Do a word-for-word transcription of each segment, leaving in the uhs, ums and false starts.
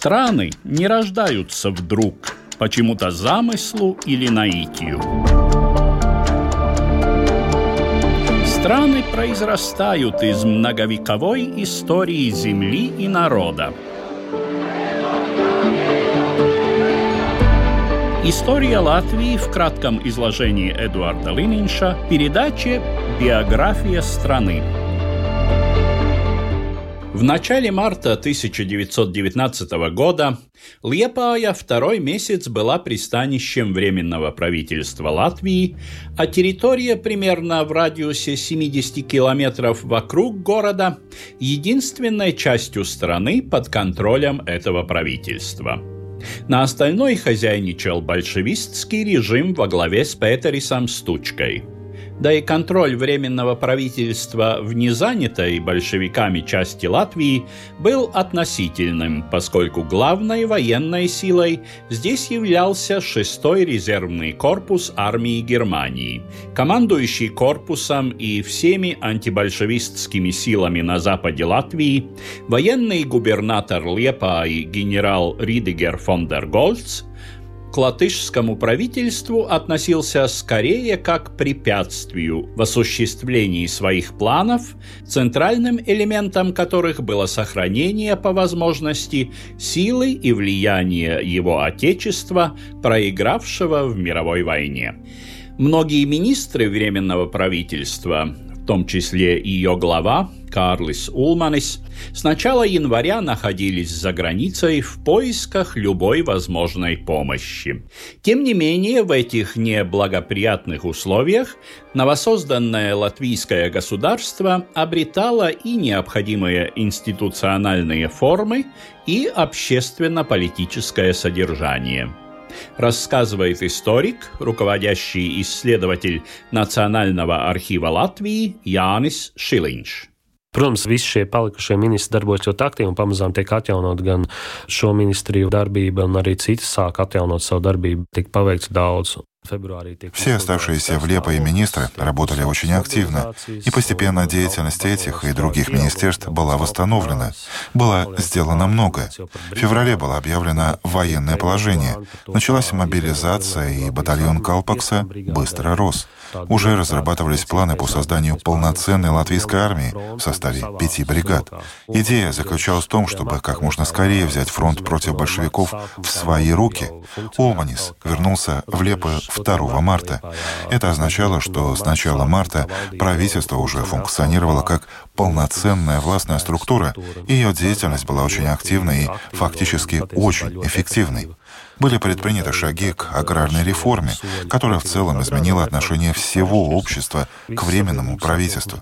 Страны не рождаются вдруг, почему-то замыслу или наитию. Страны произрастают из многовековой истории земли и народа. История Латвии в кратком изложении Эдуарда Лининша в передаче «Биография страны». В начале марта тысяча девятьсот девятнадцатого года Лиепая второй месяц была пристанищем Временного правительства Латвии, а территория примерно в радиусе семьдесят километров вокруг города единственной частью страны под контролем этого правительства. На остальной хозяйничал большевистский режим во главе с Петерисом Стучкой. Да и контроль Временного правительства в незанятой большевиками части Латвии был относительным, поскольку главной военной силой здесь являлся шестой резервный корпус армии Германии. Командующий корпусом и всеми антибольшевистскими силами на западе Латвии военный губернатор Лиепаи генерал Ридигер фон дер Гольц к латышскому правительству относился скорее как к препятствию в осуществлении своих планов, центральным элементом которых было сохранение по возможности силы и влияния его отечества, проигравшего в мировой войне. Многие министры Временного правительства, в том числе и ее глава Карлис Улманис, с начала января находились за границей в поисках любой возможной помощи. Тем не менее, в этих неблагоприятных условиях новосозданное латвийское государство обретало и необходимые институциональные формы, и общественно-политическое содержание. Рассказывает историк, руководящий исследователь Национального архива Латвии Jānis Šiliņš. Protams, visi šie palikušie ministri darbojas ļoti aktīvi un pamazām tiek atjaunot gan šo ministriju darbība, un arī citas sāk atjaunot savu darbību. Tika paveikts daudz. Все оставшиеся в Лиепае министры работали очень активно, и постепенно деятельность этих и других министерств была восстановлена. Было сделано многое. В феврале было объявлено военное положение. Началась мобилизация, и батальон Калпакса быстро рос. Уже разрабатывались планы по созданию полноценной латвийской армии в составе пяти бригад. Идея заключалась в том, чтобы как можно скорее взять фронт против большевиков в свои руки. Улманис вернулся в Лиепаю второго марта. Это означало, что с начала марта правительство уже функционировало как полноценная властная структура, и ее деятельность была очень активной и фактически очень эффективной. Были предприняты шаги к аграрной реформе, которая в целом изменила отношение всего общества к Временному правительству.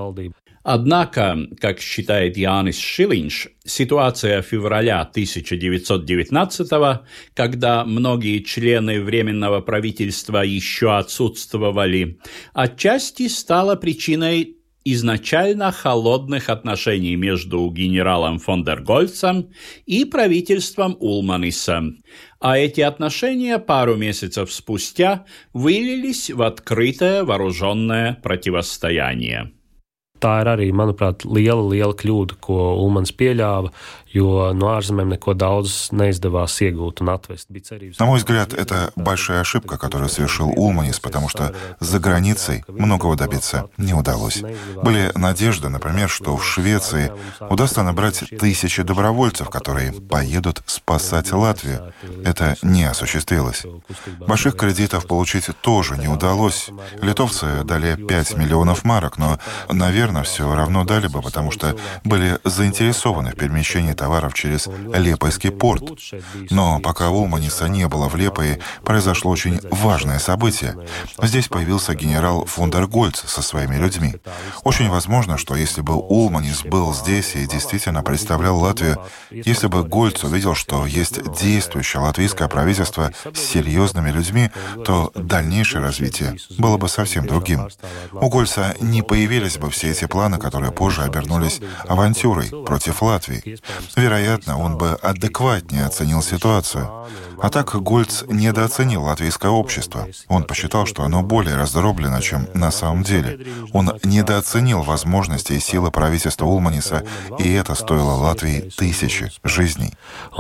Однако, как считает Jānis Šiliņš, ситуация февраля тысяча девятьсот девятнадцатого, когда многие члены Временного правительства еще отсутствовали, отчасти стала причиной изначально холодных отношений между генералом фон дер Гольцем и правительством Улманиса, а эти отношения пару месяцев спустя вылились в открытое вооруженное противостояние. Tā ir arī, manuprāt, liela, liela kļūda, ko Ulmans pieļāva, jo no ārzemēm neko daudz neizdevās iegūt un atvest. На мой взгляд, это большая ошибка, которую совершил Улманис, потому что за границей многого добиться не удалось. Были надежды, например, что в Швеции удастся набрать тысячи добровольцев, которые поедут спасать Латвию. Это не осуществилось. Больших кредитов получить тоже не удалось. Литовцы дали пять миллионов марок, но, наверное, все равно дали бы, потому что были заинтересованы в перемещении товаров через Лиепайский порт. Но пока Улманиса не было в Лиепае, произошло очень важное событие. Здесь появился генерал фон дер Гольц со своими людьми. Очень возможно, что если бы Улманис был здесь и действительно представлял Латвию, если бы Гольц увидел, что есть действующее латвийское правительство с серьезными людьми, то дальнейшее развитие было бы совсем другим. У Гольца не появились бы все эти планы, которые позже обернулись авантюрой против Латвии. вероятно, он бы адекватнее оценил ситуацию. А так Гольц недооценил латвийское общество. Он посчитал, что оно более раздроблено, чем на самом деле. Он недооценил возможности и силы правительства Улманиса, и это стоило Латвии тысячи жизней.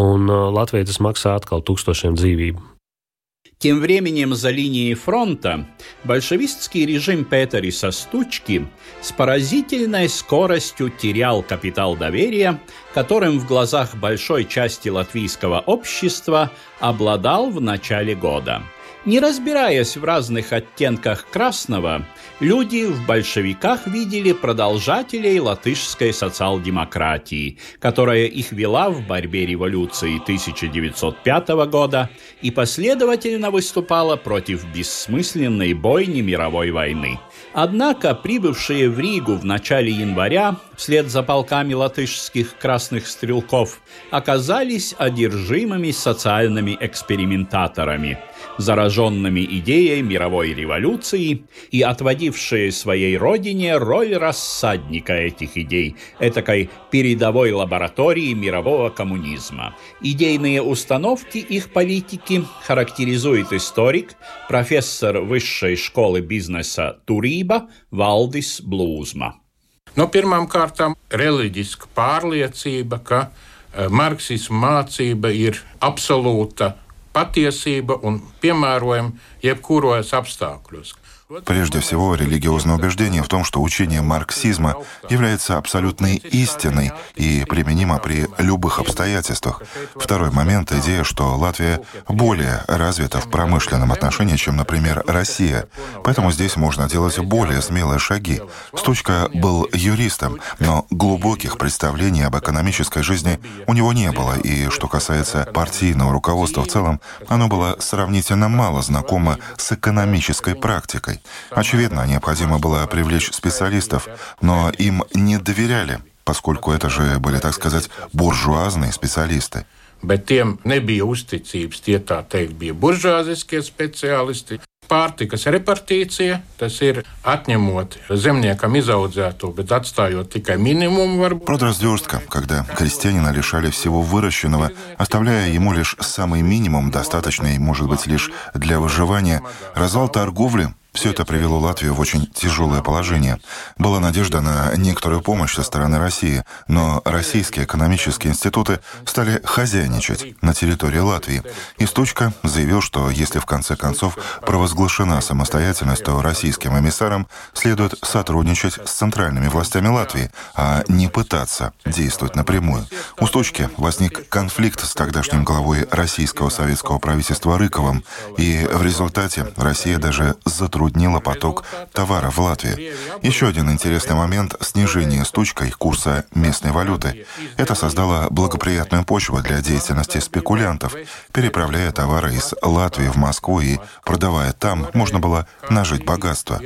Тем временем за линией фронта большевистский режим Петериса Стучки с поразительной скоростью терял капитал доверия, которым в глазах большой части латвийского общества обладал в начале года. Не разбираясь в разных оттенках красного, люди в большевиках видели продолжателей латышской социал-демократии, которая их вела в борьбе революции тысяча девятьсот пятого года и последовательно выступала против бессмысленной бойни мировой войны. Однако прибывшие в Ригу в начале января вслед за полками латышских красных стрелков оказались одержимыми социальными экспериментаторами, зараженными идеей мировой революции и отводившие своей родине роль рассадника этих идей, этакой передовой лаборатории мирового коммунизма. Идейные установки их политики характеризует историк, профессор Высшей школы бизнеса Турība Valdis Blūzma. No, pirmām kārtām reliģiska pārliecība, ka marksisma mācība ir absolūta patiesība un piemērojama jebkuros apstākļos. Прежде всего, религиозное убеждение в том, что учение марксизма является абсолютной истиной и применимо при любых обстоятельствах. Второй момент — идея, что Латвия более развита в промышленном отношении, чем, например, Россия. Поэтому здесь можно делать более смелые шаги. Стучка был юристом, но глубоких представлений об экономической жизни у него не было. И что касается партийного руководства в целом, оно было сравнительно мало знакомо с экономической практикой. Очевидно, необходимо было привлечь специалистов, но им не доверяли, поскольку это же были, так сказать, буржуазные специалисты. Bet tiem nebija uzticības, tie tā teikt bija buržuāziskie speciālisti. Pārtikas repartīcija, tas ir atņemot zemniekam izaudzēto, bet atstājot tikai минимум varbūt. Продразверстка, когда крестьянина лишали всего выращенного, оставляя ему лишь самый минимум, достаточный, может быть, лишь для выживания, развал торговли. Все это привело Латвию в очень тяжелое положение. Была надежда на некоторую помощь со стороны России, но российские экономические институты стали хозяйничать на территории Латвии. И Стучка заявил, что если в конце концов провозглашена самостоятельность, то российским эмиссарам следует сотрудничать с центральными властями Латвии, а не пытаться действовать напрямую. У Стучки возник конфликт с тогдашним главой российского советского правительства Рыковым, и в результате Россия даже затруднила поток товара в Латвии. Еще один интересный момент — снижение Стучкой курса местной валюты. Это создало благоприятную почву для деятельности спекулянтов. Переправляя товары из Латвии в Москву и продавая там, можно было нажить богатство.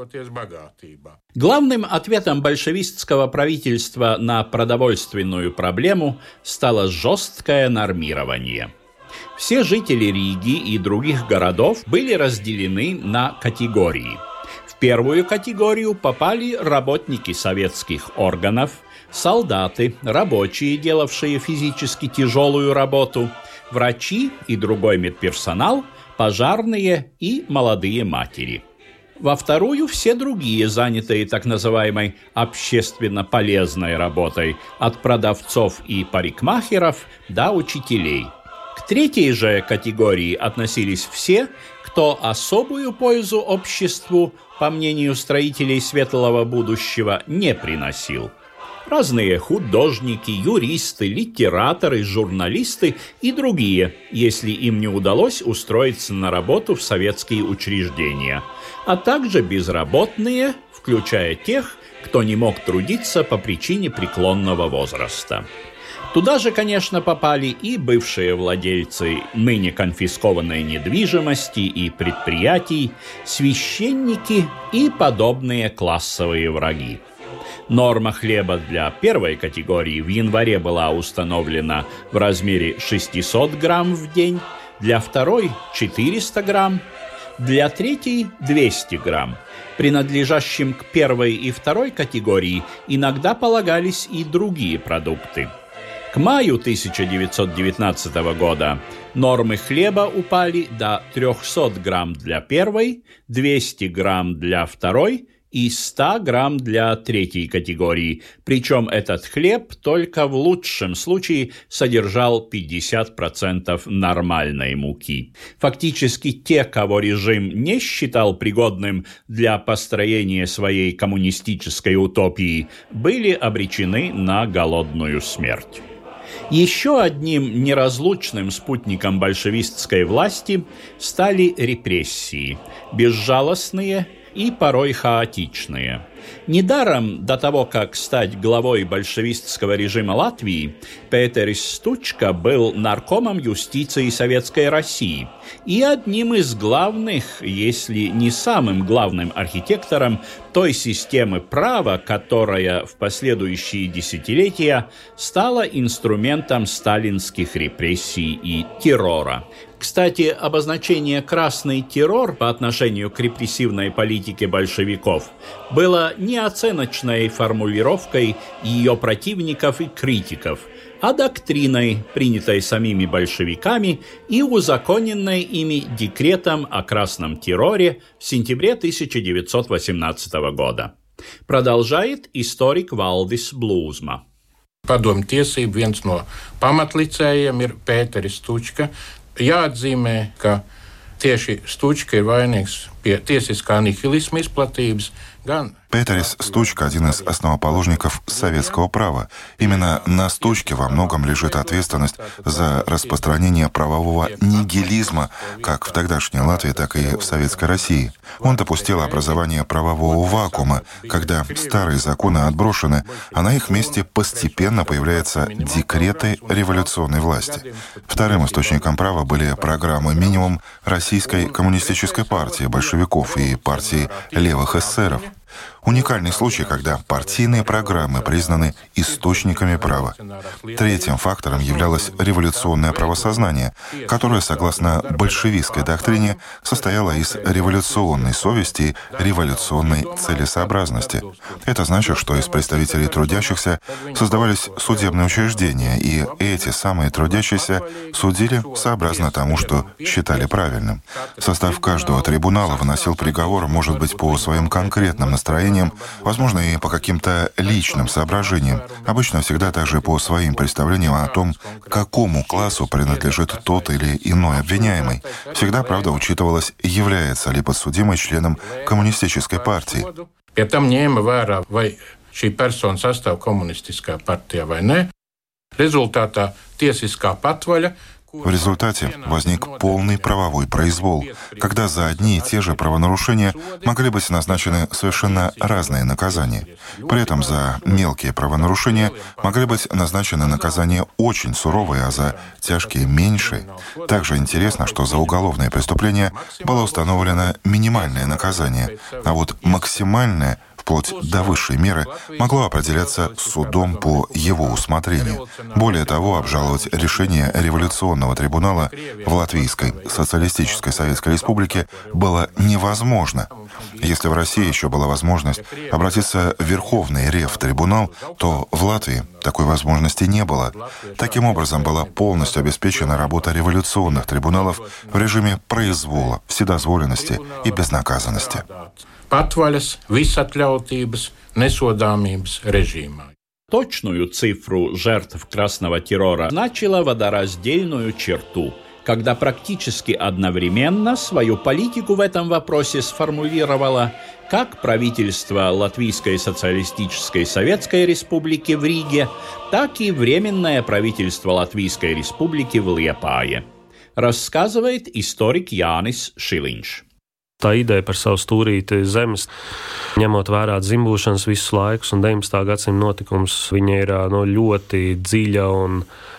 Главным ответом большевистского правительства на продовольственную проблему стало жесткое нормирование. Все жители Риги и других городов были разделены на категории. В первую категорию попали работники советских органов, солдаты, рабочие, делавшие физически тяжелую работу, врачи и другой медперсонал, пожарные и молодые матери. Во вторую все другие, занятые так называемой общественно полезной работой, от продавцов и парикмахеров до учителей. К третьей же категории относились все, кто особую пользу обществу, по мнению строителей светлого будущего, не приносил. Разные художники, юристы, литераторы, журналисты и другие, если им не удалось устроиться на работу в советские учреждения, а также безработные, включая тех, кто не мог трудиться по причине преклонного возраста. Туда же, конечно, попали и бывшие владельцы ныне конфискованной недвижимости и предприятий, священники и подобные классовые враги. Норма хлеба для первой категории в январе была установлена в размере шестьсот грамм в день, для второй – четыреста грамм, для третьей – двести грамм. Принадлежащим к первой и второй категории иногда полагались и другие продукты. К маю тысяча девятьсот девятнадцатого года нормы хлеба упали до триста грамм для первой, двести грамм для второй и сто грамм для третьей категории, причем этот хлеб только в лучшем случае содержал пятьдесят процентов нормальной муки. Фактически те, кого режим не считал пригодным для построения своей коммунистической утопии, были обречены на голодную смерть. Еще одним неразлучным спутником большевистской власти стали репрессии, безжалостные и порой хаотичные. Недаром до того, как стать главой большевистского режима Латвии, Пēteris Stučka был наркомом юстиции Советской России и одним из главных, если не самым главным архитектором той системы права, которая в последующие десятилетия стала инструментом сталинских репрессий и террора. Кстати, обозначение «красный террор» по отношению к репрессивной политике большевиков было не оценочной формулировкой ее противников и критиков, а доктриной, принятой самими большевиками и узаконенной ими декретом о красном терроре в сентябре тысяча девятьсот восемнадцатого года. Продолжает историк Valdis Blūzma. Padomju tiesību viens no pamatlicējiem ir Pēteris Stučka. Jāatzīmē, ka tieši Stučka ir vainīgs pie tiesiskā nihilisma izplatības, gan Пēteris Stučka – один из основоположников советского права. Именно на Стучке во многом лежит ответственность за распространение правового нигилизма как в тогдашней Латвии, так и в Советской России. Он допустил образование правового вакуума, когда старые законы отброшены, а на их месте постепенно появляются декреты революционной власти. Вторым источником права были программы «Минимум» Российской коммунистической партии большевиков и партии левых эсеров. Уникальный случай, когда партийные программы признаны источниками права. Третьим фактором являлось революционное правосознание, которое, согласно большевистской доктрине, состояло из революционной совести и революционной целесообразности. Это значит, что из представителей трудящихся создавались судебные учреждения, и эти самые трудящиеся судили сообразно тому, что считали правильным. Состав каждого трибунала выносил приговор, может быть, по своим конкретным настроениям, возможно, и по каким-то личным соображениям, обычно всегда также по своим представлениям о том, какому классу принадлежит тот или иной обвиняемый. Всегда, правда, учитывалось, является ли подсудимый членом коммунистической партии. Pie tam ņēma vērā, vai šī persona sastāv komunistiskā partijā vai nē. Rezultātā tiesiskā patvaļa. В результате возник полный правовой произвол, когда за одни и те же правонарушения могли быть назначены совершенно разные наказания. При этом за мелкие правонарушения могли быть назначены наказания очень суровые, а за тяжкие — меньшие. Также интересно, что за уголовные преступления было установлено минимальное наказание, а вот максимальное, вплоть до высшей меры, могло определяться судом по его усмотрению. Более того, обжаловать решение революционного трибунала в Латвийской социалистической Советской Республике было невозможно. Если в России еще была возможность обратиться в Верховный Ревтрибунал, то в Латвии такой возможности не было. Таким образом, была полностью обеспечена работа революционных трибуналов в режиме произвола, вседозволенности и безнаказанности. Patvaļas, visatļautības, nesodāmības režīmā. Точную цифру жертв красного террора значила водораздельную черту, когда практически одновременно свою политику в этом вопросе сформулировало как правительство Латвийской социалистической Советской Республики в Риге, так и Временное правительство Латвийской Республики в Liepāje, рассказывает историк Jānis Šiliņš. Tā ideja par savu stūrīti zemes, ņemot vērā dzimbūšanas visus laikus un deviņpadsmitā gadsimta notikums, viņa ir no, ļoti dziļa un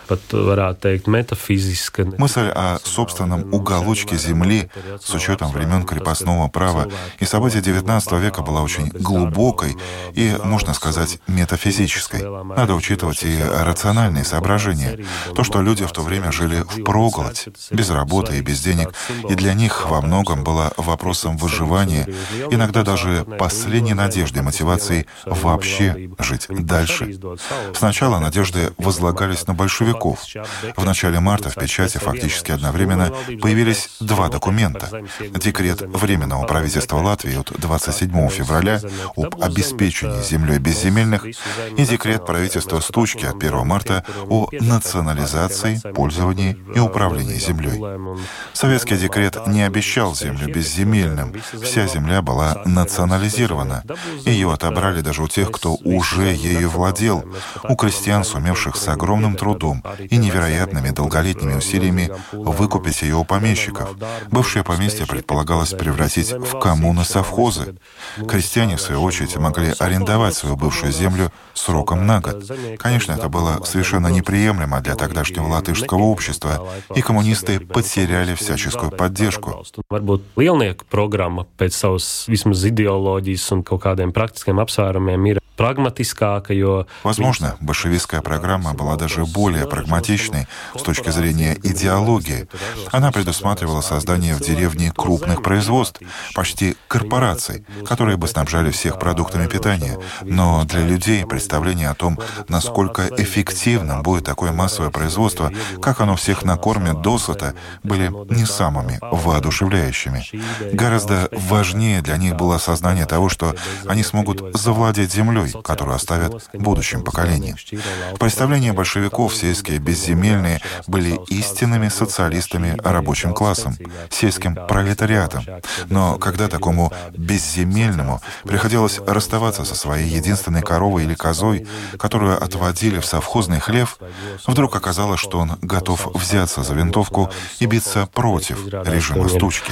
pat varētu teikt метафизическая. Мысль о собственном уголочке земли с учетом времен крепостного права и событий девятнадцатого века была очень глубокой и, можно сказать, метафизической. Надо учитывать и рациональные соображения. То, что люди в то время жили впроголодь, без работы и без денег, и для них во многом было вопросом выживания, иногда даже последней надеждой, мотивацией вообще жить дальше. Сначала надежды возлагались на большевиков. В начале марта в печати фактически одновременно появились два документа. Декрет Временного правительства Латвии от двадцать седьмого февраля об обеспечении землей безземельных и декрет правительства Стучки от первого марта о национализации, пользовании и управлении землей. Советский декрет не обещал землю безземельным. Вся земля была национализирована. Ее отобрали даже у тех, кто уже ею владел, у крестьян, сумевших с огромным трудом и невероятными долголетними усилиями выкупить ее у помещиков. Бывшее поместье предполагалось превратить в коммуны-совхозы. Крестьяне, в свою очередь, могли арендовать свою бывшую землю сроком на год. Конечно, это было совершенно неприемлемо для тогдашнего латышского общества, и коммунисты потеряли всяческую поддержку. Varbūt lielnieku programma pēc savas vismaz ideoloģijas un kaut kādiem praktiskiem apsvērumiem ir прагматискāka, jo... Возможно, большевистская программа была даже более прагматичной с точки зрения идеологии. Она предусматривала создание в деревне крупных производств, почти корпораций, которые бы снабжали всех продуктами питания. Но для людей представление о том, насколько эффективным будет такое массовое производство, как оно всех накормит досыта, были не самыми воодушевляющими. Гораздо важнее для них было осознание того, что они смогут завладеть землей, которую оставят будущим поколениям. В представлении большевиков сельские безземельные были истинными социалистами рабочим классом, сельским пролетариатом. Но когда такому безземельному приходилось расставаться со своей единственной коровой или козой, которую отводили в совхозный хлев, вдруг оказалось, что он готов взяться за винтовку и биться против режима Стучки.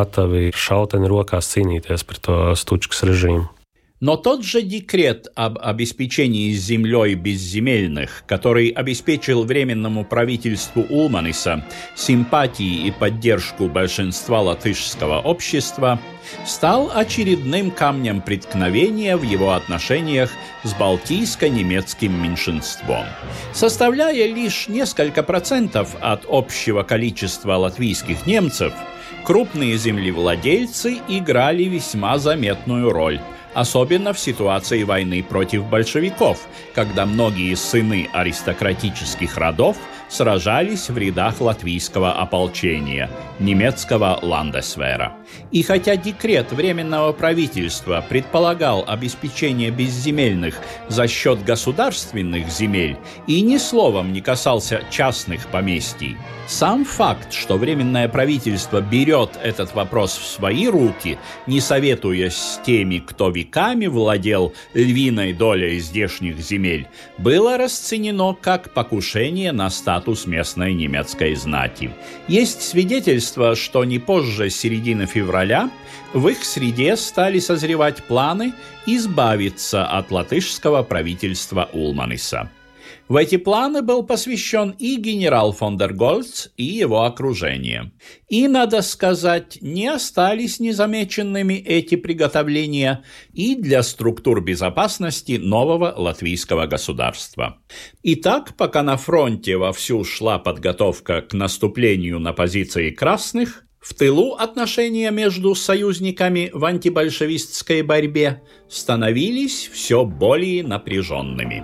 Но тот же декрет об обеспечении землей безземельных, который обеспечил Временному правительству Улманиса симпатии и поддержку большинства латышского общества, стал очередным камнем преткновения в его отношениях с балтийско-немецким меньшинством. Составляя лишь несколько процентов от общего количества латвийских немцев, крупные землевладельцы играли весьма заметную роль, особенно в ситуации войны против большевиков, когда многие сыны аристократических родов сражались в рядах латвийского ополчения, немецкого ландесвера. И хотя декрет Временного правительства предполагал обеспечение безземельных за счет государственных земель и ни словом не касался частных поместий, сам факт, что Временное правительство берет этот вопрос в свои руки, не советуясь с теми, кто веками владел львиной долей здешних земель, было расценено как покушение на статус местной немецкой знати. Есть свидетельство, что не позже середины февраля в их среде стали созревать планы избавиться от латышского правительства Улманиса. В эти планы был посвящен и генерал фон дер Гольц, и его окружение. И, надо сказать, не остались незамеченными эти приготовления и для структур безопасности нового латвийского государства. Итак, пока на фронте вовсю шла подготовка к наступлению на позиции красных, в тылу отношения между союзниками в антибольшевистской борьбе становились все более напряженными.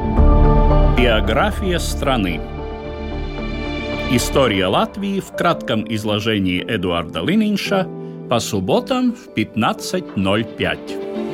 Биография страны. История Латвии в кратком изложении Эдуарда Лининша по субботам в пятнадцать ноль пять.